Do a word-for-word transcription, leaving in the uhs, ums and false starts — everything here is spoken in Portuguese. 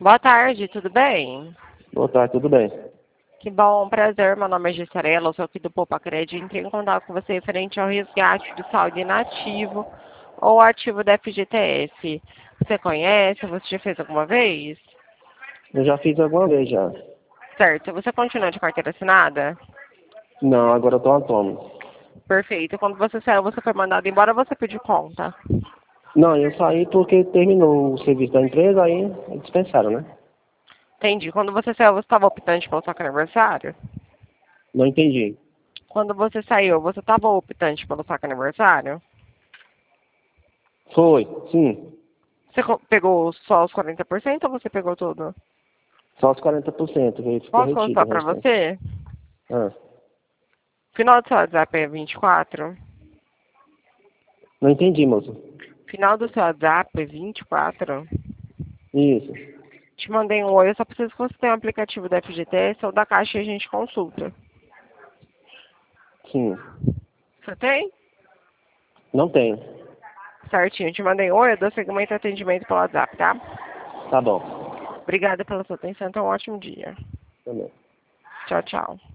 Boa tarde, tudo bem? Boa tarde, tudo bem? Que bom, prazer. Meu nome é Gessarela, eu sou aqui do Poupa Crédito. Entrei em contato com você referente ao resgate do saldo inativo ou ativo da F G T S. Você conhece? Você já fez alguma vez? Eu já fiz alguma vez já. Certo. Você continua de carteira assinada? Não, agora eu tô autônomo. Perfeito. Quando você saiu, você foi mandado embora ou você pediu conta? Não, eu saí porque terminou o serviço da empresa, aí dispensaram, né? Entendi. Quando você saiu, você estava optante pelo saque aniversário? Não entendi. Quando você saiu, você estava optante pelo saque aniversário? Foi, sim. Você co- pegou só os quarenta por cento ou você pegou tudo? Só os quarenta por cento, que ficou Posso retido contar o pra restante. você? Ah, Final do seu WhatsApp é vinte e quatro? não entendi, moço. Final do seu WhatsApp é vinte e quatro? Isso, Te mandei um oi, eu só preciso que você tenha um aplicativo da F G T S ou da Caixa e a gente consulta. sim. Você tem? Não tenho. Certinho, te mandei um oi, eu dou segmento atendimento pelo WhatsApp, tá? Tá bom. Obrigada pela sua atenção, então um ótimo dia. Também. Tchau, tchau.